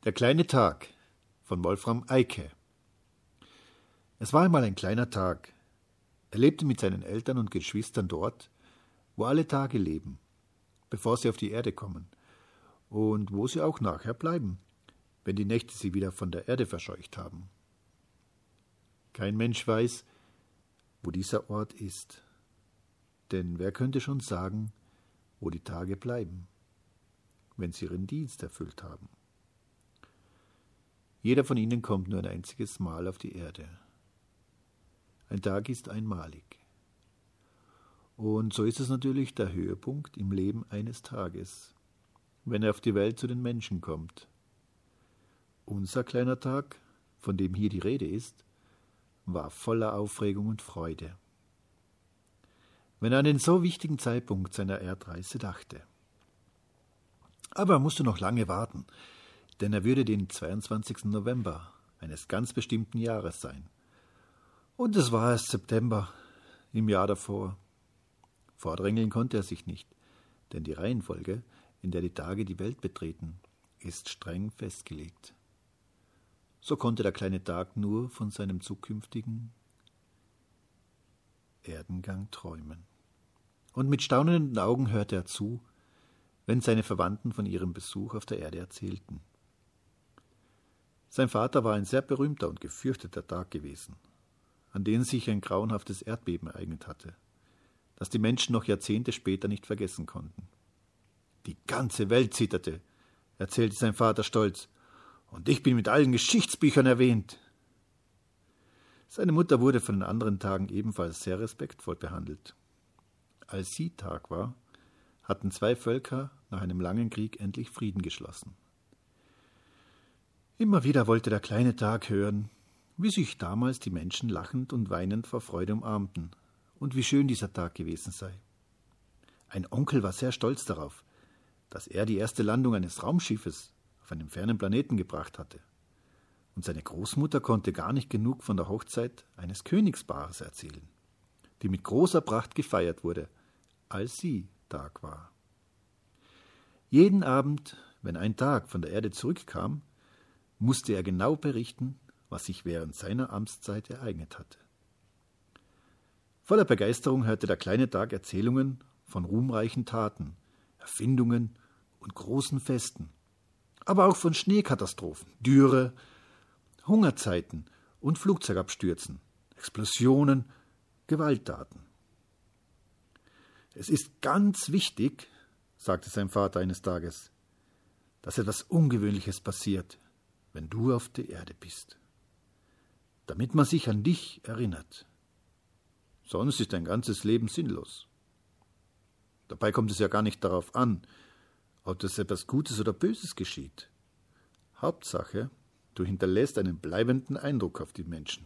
Der kleine Tag von Wolfram Eicke. Es war einmal ein kleiner Tag. Er lebte mit seinen Eltern und Geschwistern dort, wo alle Tage leben, bevor sie auf die Erde kommen und wo sie auch nachher bleiben, wenn die Nächte sie wieder von der Erde verscheucht haben. Kein Mensch weiß, wo dieser Ort ist, denn wer könnte schon sagen, wo die Tage bleiben, wenn sie ihren Dienst erfüllt haben? Jeder von ihnen kommt nur ein einziges Mal auf die Erde. Ein Tag ist einmalig. Und so ist es natürlich der Höhepunkt im Leben eines Tages, wenn er auf die Welt zu den Menschen kommt. Unser kleiner Tag, von dem hier die Rede ist, war voller Aufregung und Freude, wenn er an den so wichtigen Zeitpunkt seiner Erdreise dachte. Aber er musste noch lange warten, denn er würde den 22. November eines ganz bestimmten Jahres sein. Und es war erst September im Jahr davor. Vordrängeln konnte er sich nicht, denn die Reihenfolge, in der die Tage die Welt betreten, ist streng festgelegt. So konnte der kleine Tag nur von seinem zukünftigen Erdengang träumen. Und mit staunenden Augen hörte er zu, wenn seine Verwandten von ihrem Besuch auf der Erde erzählten. Sein Vater war ein sehr berühmter und gefürchteter Tag gewesen, an den sich ein grauenhaftes Erdbeben ereignet hatte, das die Menschen noch Jahrzehnte später nicht vergessen konnten. Die ganze Welt zitterte, erzählte sein Vater stolz, und ich bin mit allen Geschichtsbüchern erwähnt. Seine Mutter wurde von den anderen Tagen ebenfalls sehr respektvoll behandelt. Als sie Tag war, hatten zwei Völker nach einem langen Krieg endlich Frieden geschlossen. Immer wieder wollte der kleine Tag hören, wie sich damals die Menschen lachend und weinend vor Freude umarmten und wie schön dieser Tag gewesen sei. Ein Onkel war sehr stolz darauf, dass er die erste Landung eines Raumschiffes auf einem fernen Planeten gebracht hatte. Und seine Großmutter konnte gar nicht genug von der Hochzeit eines Königspaares erzählen, die mit großer Pracht gefeiert wurde, als sie Tag war. Jeden Abend, wenn ein Tag von der Erde zurückkam, musste er genau berichten, was sich während seiner Amtszeit ereignet hatte. Voller Begeisterung hörte der kleine Tag Erzählungen von ruhmreichen Taten, Erfindungen und großen Festen, aber auch von Schneekatastrophen, Dürre, Hungerzeiten und Flugzeugabstürzen, Explosionen, Gewalttaten. Es ist ganz wichtig, sagte sein Vater eines Tages, dass etwas Ungewöhnliches passiert, wenn du auf der Erde bist, damit man sich an dich erinnert. Sonst ist dein ganzes Leben sinnlos. Dabei kommt es ja gar nicht darauf an, ob das etwas Gutes oder Böses geschieht. Hauptsache, du hinterlässt einen bleibenden Eindruck auf die Menschen.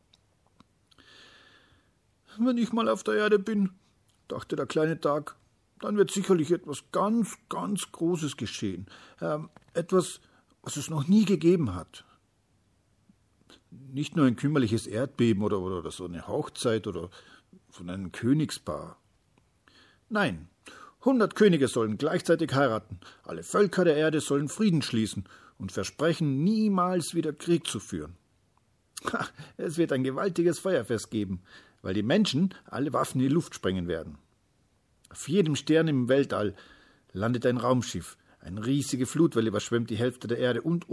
Wenn ich mal auf der Erde bin, dachte der kleine Tag, dann wird sicherlich etwas ganz, ganz Großes geschehen. Etwas, was es noch nie gegeben hat. Nicht nur ein kümmerliches Erdbeben oder so eine Hochzeit oder von einem Königspaar. Nein, 100 Könige sollen gleichzeitig heiraten, alle Völker der Erde sollen Frieden schließen und versprechen, niemals wieder Krieg zu führen. Es wird ein gewaltiges Feuerfest geben, weil die Menschen alle Waffen in die Luft sprengen werden. Auf jedem Stern im Weltall landet ein Raumschiff, eine riesige Flutwelle überschwemmt die Hälfte der Erde und.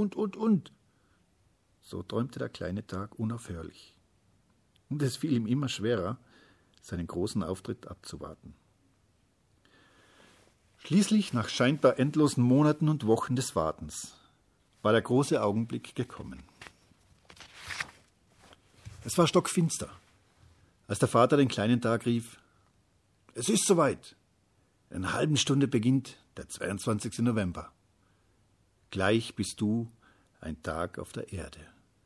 So träumte der kleine Tag unaufhörlich. Und es fiel ihm immer schwerer, seinen großen Auftritt abzuwarten. Schließlich, nach scheinbar endlosen Monaten und Wochen des Wartens, war der große Augenblick gekommen. Es war stockfinster, als der Vater den kleinen Tag rief: Es ist soweit. In einer halben Stunde beginnt der 22. November. Gleich bist du ein Tag auf der Erde.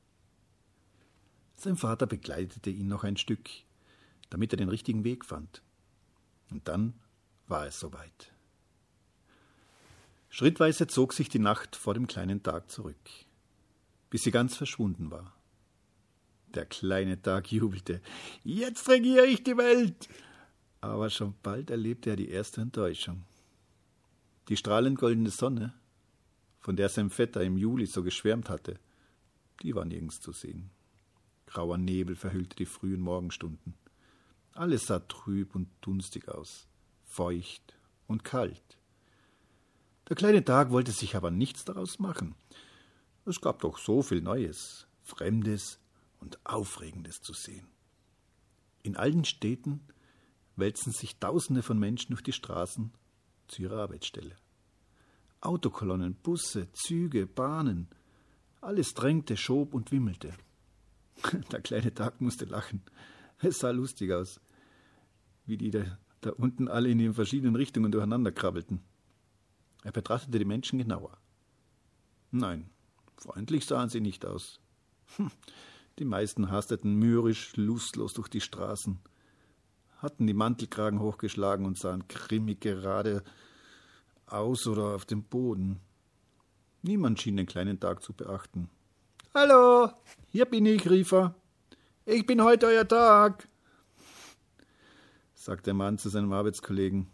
Sein Vater begleitete ihn noch ein Stück, damit er den richtigen Weg fand. Und dann war es soweit. Schrittweise zog sich die Nacht vor dem kleinen Tag zurück, bis sie ganz verschwunden war. Der kleine Tag jubelte: Jetzt regiere ich die Welt! Aber schon bald erlebte er die erste Enttäuschung. Die strahlend goldene Sonne von der sein Vetter im Juli so geschwärmt hatte, die war nirgends zu sehen. Grauer Nebel verhüllte die frühen Morgenstunden. Alles sah trüb und dunstig aus, feucht und kalt. Der kleine Tag wollte sich aber nichts daraus machen. Es gab doch so viel Neues, Fremdes und Aufregendes zu sehen. In allen Städten wälzen sich Tausende von Menschen durch die Straßen zu ihrer Arbeitsstelle. Autokolonnen, Busse, Züge, Bahnen, alles drängte, schob und wimmelte. Der kleine Tag musste lachen. Es sah lustig aus, wie die da unten alle in den verschiedenen Richtungen durcheinander krabbelten. Er betrachtete die Menschen genauer. Nein, freundlich sahen sie nicht aus. Die meisten hasteten mürrisch, lustlos durch die Straßen, hatten die Mantelkragen hochgeschlagen und sahen grimmig gerade aus oder auf dem Boden. Niemand schien den kleinen Tag zu beachten. »Hallo, hier bin ich«, rief er. »Ich bin heute euer Tag«, sagte der Mann zu seinem Arbeitskollegen.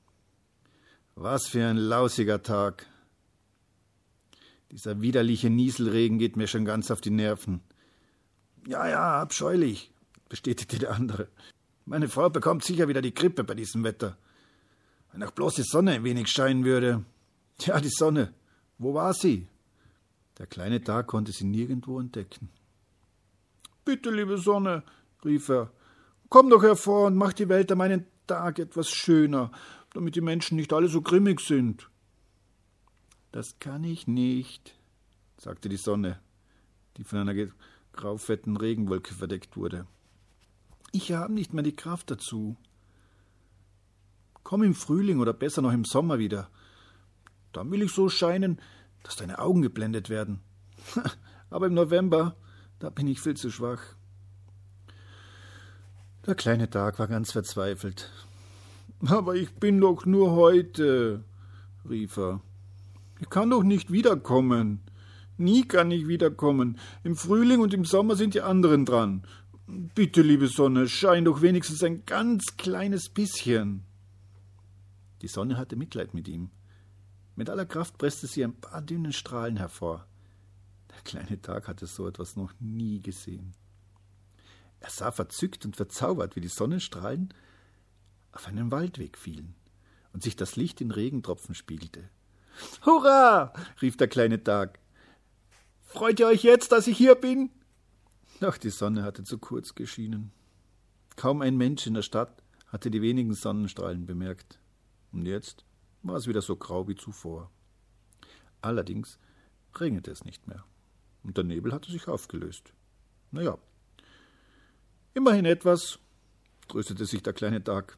»Was für ein lausiger Tag. Dieser widerliche Nieselregen geht mir schon ganz auf die Nerven.« Ja, abscheulich«, bestätigte der andere. »Meine Frau bekommt sicher wieder die Grippe bei diesem Wetter. Wenn auch bloß die Sonne ein wenig scheinen würde.« »Ja, die Sonne. Wo war sie?« Der kleine Tag konnte sie nirgendwo entdecken. »Bitte, liebe Sonne«, rief er, »komm doch hervor und mach die Welt an meinen Tag etwas schöner, damit die Menschen nicht alle so grimmig sind.« »Das kann ich nicht«, sagte die Sonne, die von einer graufetten Regenwolke verdeckt wurde. »Ich habe nicht mehr die Kraft dazu. Komm im Frühling oder besser noch im Sommer wieder. Dann will ich so scheinen, dass deine Augen geblendet werden. Aber im November, da bin ich viel zu schwach.« Der kleine Tag war ganz verzweifelt. »Aber ich bin doch nur heute«, rief er. »Ich kann doch nicht wiederkommen. Nie kann ich wiederkommen. Im Frühling und im Sommer sind die anderen dran. Bitte, liebe Sonne, schein doch wenigstens ein ganz kleines bisschen.« Die Sonne hatte Mitleid mit ihm. Mit aller Kraft presste sie ein paar dünne Strahlen hervor. Der kleine Tag hatte so etwas noch nie gesehen. Er sah verzückt und verzaubert, wie die Sonnenstrahlen auf einen Waldweg fielen und sich das Licht in Regentropfen spiegelte. »Hurra«, rief der kleine Tag. »Freut ihr euch jetzt, dass ich hier bin?« Doch die Sonne hatte zu kurz geschienen. Kaum ein Mensch in der Stadt hatte die wenigen Sonnenstrahlen bemerkt. Und jetzt war es wieder so grau wie zuvor. Allerdings regnete es nicht mehr, und der Nebel hatte sich aufgelöst. Naja, immerhin etwas, tröstete sich der kleine Tag.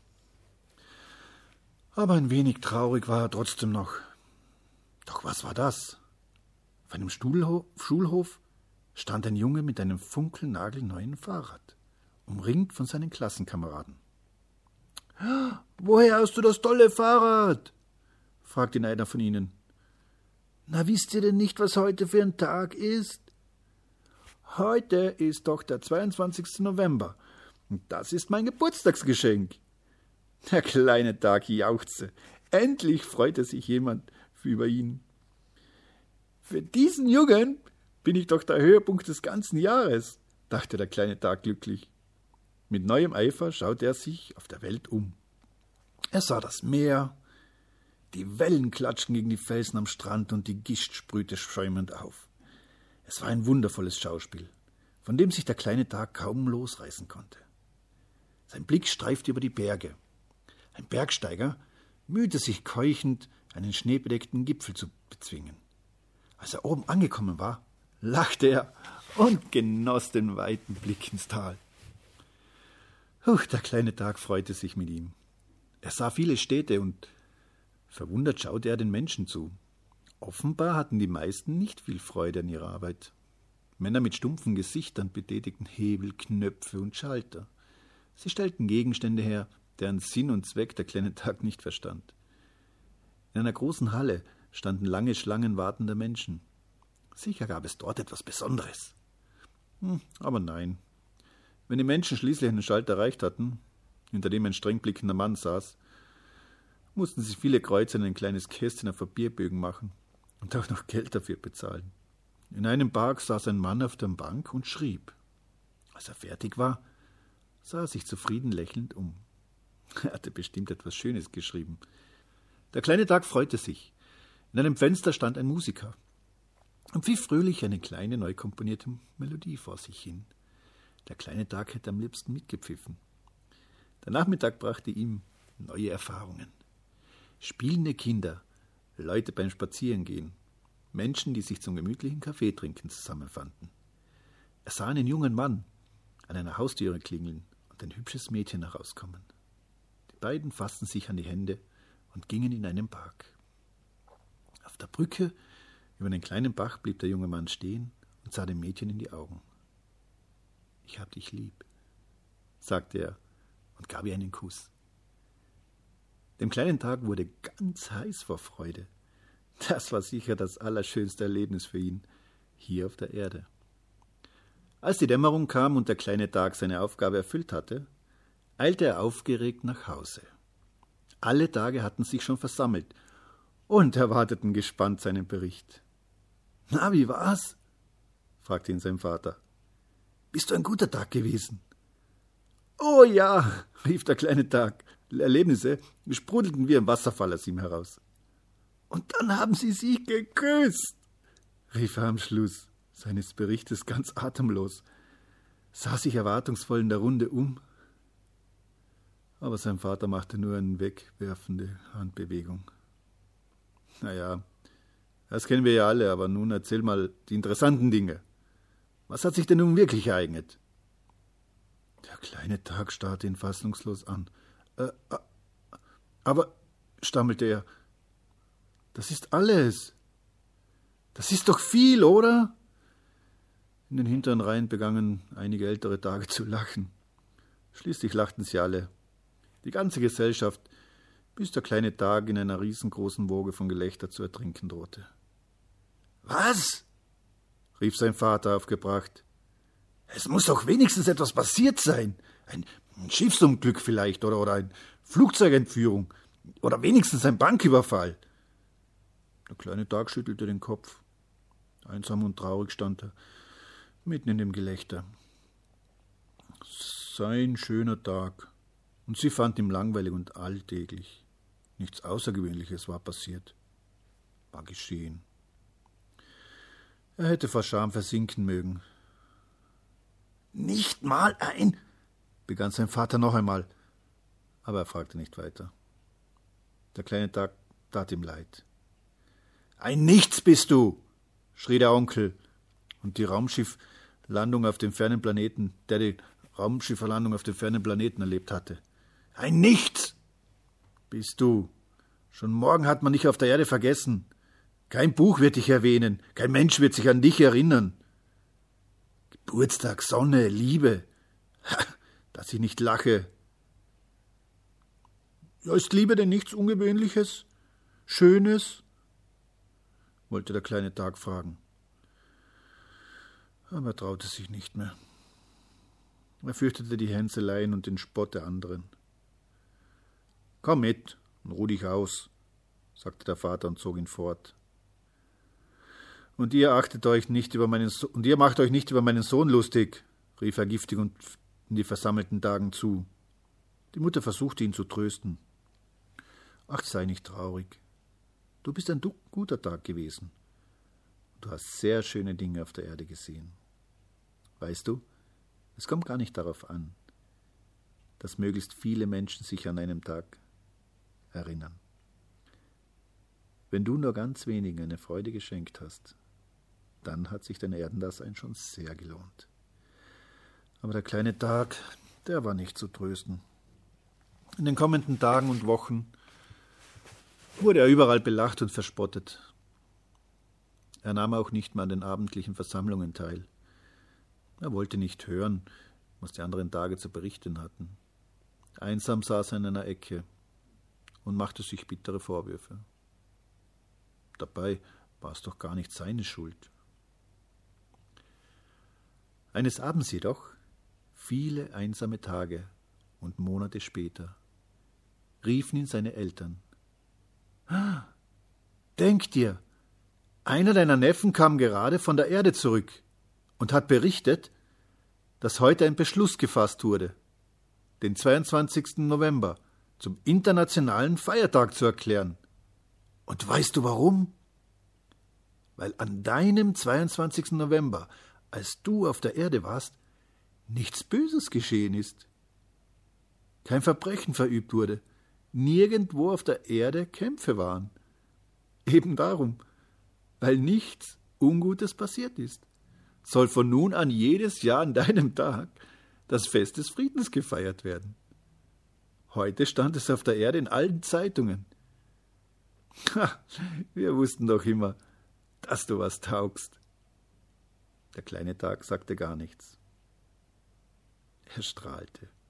Aber ein wenig traurig war er trotzdem noch. Doch was war das? Auf einem Schulhof stand ein Junge mit einem funkelnagelneuen Fahrrad, umringt von seinen Klassenkameraden. »Woher hast du das tolle Fahrrad?« fragte ihn einer von ihnen. »Na, wisst ihr denn nicht, was heute für ein Tag ist?« »Heute ist doch der 22. November, und das ist mein Geburtstagsgeschenk.« Der kleine Tag jauchzte. Endlich freute sich jemand über ihn. »Für diesen Jungen bin ich doch der Höhepunkt des ganzen Jahres«, dachte der kleine Tag glücklich. Mit neuem Eifer schaute er sich auf der Welt um. Er sah das Meer, die Wellen klatschten gegen die Felsen am Strand und die Gischt sprühte schäumend auf. Es war ein wundervolles Schauspiel, von dem sich der kleine Tag kaum losreißen konnte. Sein Blick streifte über die Berge. Ein Bergsteiger mühte sich keuchend, einen schneebedeckten Gipfel zu bezwingen. Als er oben angekommen war, lachte er und genoss den weiten Blick ins Tal. Der kleine Tag freute sich mit ihm. Er sah viele Städte und verwundert schaute er den Menschen zu. Offenbar hatten die meisten nicht viel Freude an ihrer Arbeit. Männer mit stumpfen Gesichtern betätigten Hebel, Knöpfe und Schalter. Sie stellten Gegenstände her, deren Sinn und Zweck der kleine Tag nicht verstand. In einer großen Halle standen lange Schlangen wartender Menschen. Sicher gab es dort etwas Besonderes. Aber nein. Wenn die Menschen schließlich einen Schalter erreicht hatten, hinter dem ein streng blickender Mann saß, mussten sie viele Kreuze in ein kleines Kästchen auf Papierbögen machen und auch noch Geld dafür bezahlen. In einem Park saß ein Mann auf der Bank und schrieb. Als er fertig war, sah er sich zufrieden lächelnd um. Er hatte bestimmt etwas Schönes geschrieben. Der kleine Tag freute sich. In einem Fenster stand ein Musiker und pfiff fröhlich eine kleine, neu komponierte Melodie vor sich hin. Der kleine Tag hätte am liebsten mitgepfiffen. Der Nachmittag brachte ihm neue Erfahrungen. Spielende Kinder, Leute beim Spazierengehen, Menschen, die sich zum gemütlichen Kaffeetrinken zusammenfanden. Er sah einen jungen Mann an einer Haustüre klingeln und ein hübsches Mädchen herauskommen. Die beiden fassten sich an die Hände und gingen in einen Park. Auf der Brücke über den kleinen Bach blieb der junge Mann stehen und sah dem Mädchen in die Augen. »Ich hab dich lieb«, sagte er und gab ihr einen Kuss. Dem kleinen Tag wurde ganz heiß vor Freude. Das war sicher das allerschönste Erlebnis für ihn hier auf der Erde. Als die Dämmerung kam und der kleine Tag seine Aufgabe erfüllt hatte, eilte er aufgeregt nach Hause. Alle Tage hatten sich schon versammelt und erwarteten gespannt seinen Bericht. »Na, wie war's?« fragte ihn sein Vater. »Bist du ein guter Tag gewesen?« »Oh ja«, rief der kleine Tag. Erlebnisse sprudelten wie ein Wasserfall aus ihm heraus. »Und dann haben sie sich geküsst«, rief er am Schluss seines Berichtes ganz atemlos, sah sich erwartungsvoll in der Runde um. Aber sein Vater machte nur eine wegwerfende Handbewegung. »Naja, das kennen wir ja alle, aber nun erzähl mal die interessanten Dinge. Was hat sich denn nun wirklich ereignet?« Der kleine Tag starrte ihn fassungslos an. Aber«, stammelte er, »das ist alles. Das ist doch viel, oder?« In den hinteren Reihen begannen einige ältere Tage zu lachen. Schließlich lachten sie alle, die ganze Gesellschaft, bis der kleine Tag in einer riesengroßen Woge von Gelächter zu ertrinken drohte. »Was?« rief sein Vater aufgebracht. »Es muss doch wenigstens etwas passiert sein. Ein Schiffsunglück vielleicht oder eine Flugzeugentführung oder wenigstens ein Banküberfall.« Der kleine Tag schüttelte den Kopf. Einsam und traurig stand er mitten in dem Gelächter. Sein schöner Tag. Und sie fand ihn langweilig und alltäglich. Nichts Außergewöhnliches war passiert, war geschehen. Er hätte vor Scham versinken mögen. »Nicht mal ein«, begann sein Vater noch einmal, aber er fragte nicht weiter. Der kleine Tag tat ihm leid. »Ein Nichts bist du«, schrie der Onkel, und die Raumschifflandung auf dem fernen Planeten, der die Raumschiffverlandung auf dem fernen Planeten erlebt hatte. »Ein Nichts bist du. Schon morgen hat man dich auf der Erde vergessen. Kein Buch wird dich erwähnen, kein Mensch wird sich an dich erinnern. Geburtstag, Sonne, Liebe, dass ich nicht lache. Ja, ist Liebe denn nichts Ungewöhnliches, Schönes?« wollte der kleine Tag fragen. Aber er traute sich nicht mehr. Er fürchtete die Hänseleien und den Spott der anderen. »Komm mit und ruh dich aus«, sagte der Vater und zog ihn fort. »Und ihr macht euch nicht über meinen Sohn lustig«, rief er giftig und in die versammelten Tagen zu. Die Mutter versuchte ihn zu trösten. »Ach, sei nicht traurig. Du bist ein guter Tag gewesen. Du hast sehr schöne Dinge auf der Erde gesehen. Weißt du, es kommt gar nicht darauf an, dass möglichst viele Menschen sich an einem Tag erinnern. Wenn du nur ganz wenigen eine Freude geschenkt hast, dann hat sich dein Erdendasein schon sehr gelohnt.« Aber der kleine Tag, der war nicht zu trösten. In den kommenden Tagen und Wochen wurde er überall belacht und verspottet. Er nahm auch nicht mehr an den abendlichen Versammlungen teil. Er wollte nicht hören, was die anderen Tage zu berichten hatten. Einsam saß er in einer Ecke und machte sich bittere Vorwürfe. Dabei war es doch gar nicht seine Schuld. Eines Abends jedoch, viele einsame Tage und Monate später, riefen ihn seine Eltern. »Ah, denk dir, Einer deiner Neffen kam gerade von der Erde zurück und hat berichtet, dass heute ein Beschluss gefasst wurde, den 22. November zum internationalen Feiertag zu erklären. Und weißt du warum? Weil an deinem 22. November, als du auf der Erde warst, nichts Böses geschehen ist. Kein Verbrechen verübt wurde, nirgendwo auf der Erde Kämpfe waren. Eben darum, weil nichts Ungutes passiert ist, soll von nun an jedes Jahr an deinem Tag das Fest des Friedens gefeiert werden. Heute stand es auf der Erde in allen Zeitungen. Wir wussten doch immer, dass du was taugst. Der kleine Tag sagte gar nichts. Er strahlte.